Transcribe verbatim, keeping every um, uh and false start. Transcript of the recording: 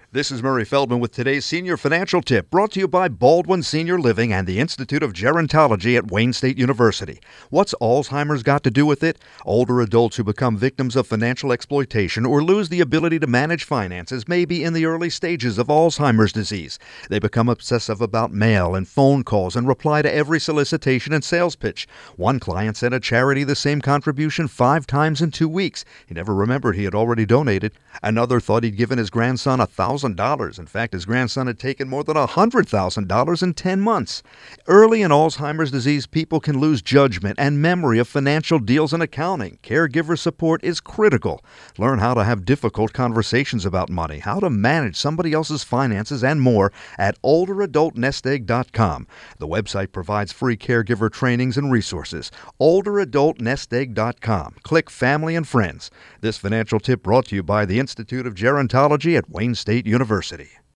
This is Murray Feldman with today's Senior Financial Tip, brought to you by Baldwin Senior Living and the Institute of Gerontology at Wayne State University. What's Alzheimer's got to do with it? Older adults who become victims of financial exploitation or lose the ability to manage finances may be in the early stages of Alzheimer's disease. They become obsessive about mail and phone calls and reply to every solicitation and sales pitch. One client sent a charity the same contribution five times in two weeks. He never remembered he had already donated. Another thought he'd given his grandson a thousand dollars. In fact, his grandson had taken more than one hundred thousand dollars in ten months. Early in Alzheimer's disease, people can lose judgment and memory of financial deals and accounting. Caregiver support is critical. Learn how to have difficult conversations about money, how to manage somebody else's finances, and more at older adult nest egg dot com. The website provides free caregiver trainings and resources. older adult nest egg dot com. Click Family and Friends. This financial tip brought to you by the Institute of Gerontology at Wayne State University.